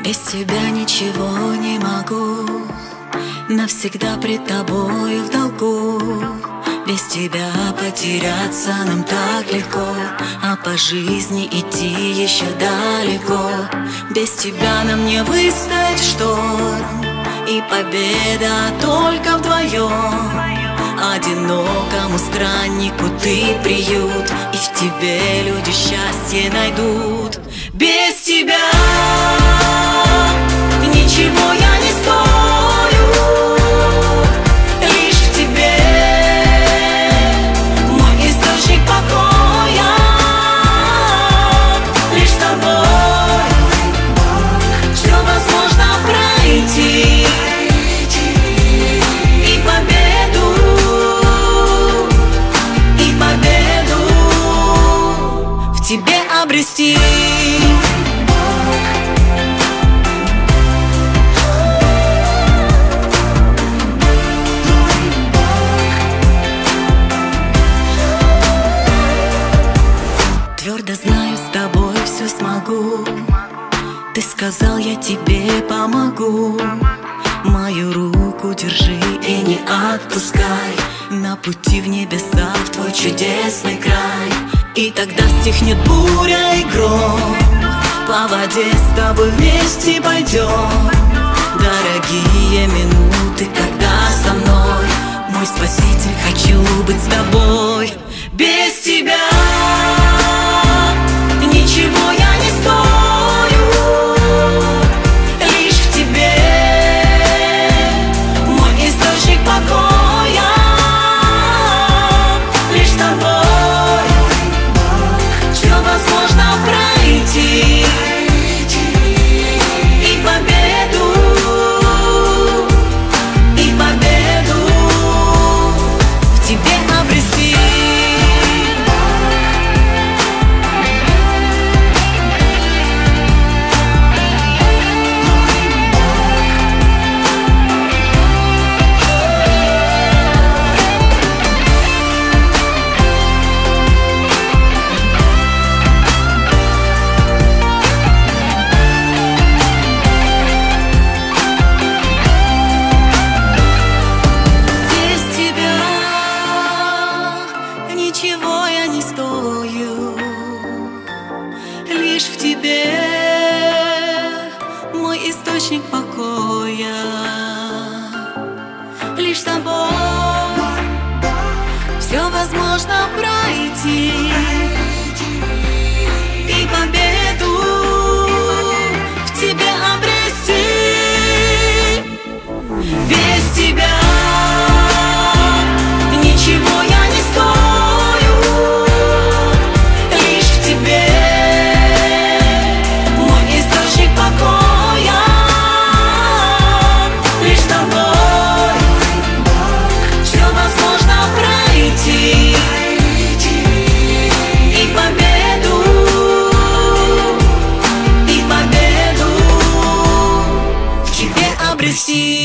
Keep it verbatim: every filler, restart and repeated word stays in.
Без тебя ничего не могу, навсегда пред тобою в долгу. Без тебя потеряться нам так легко, а по жизни идти еще далеко. Без тебя нам не выстоять шторм, и победа только вдвоем. Одинокому страннику ты приют, и в тебе люди счастье найдут. Без тебя ничего я не стою, лишь в тебе мой источник покоя. Лишь с тобой все возможно пройти, и победу, и победу в тебе обрести. Твердо знаю, с тобой все смогу. Ты сказал, я тебе помогу. Мою руку держи и не отпускай, на пути в небеса, в твой чудесный край. И тогда стихнет буря и гром, по воде с тобой вместе пойдем. Дорогие минуты, когда со мной, мой спаситель, хочу быть с тобой. Без тебя ничего я не стою, лишь в тебе мой источник покоя. Лишь с тобой все возможно пройти, и победу, и победу в тебе обрести. Ничего я не стою, лишь в тебе мой источник покоя. Лишь с тобой все возможно пройти, и победу в тебе обрести. Без тебя ничего я не стою, лишь в тебе мой источник покоя. Лишь с тобой все возможно пройти, и победу, и победу в тебе обрести.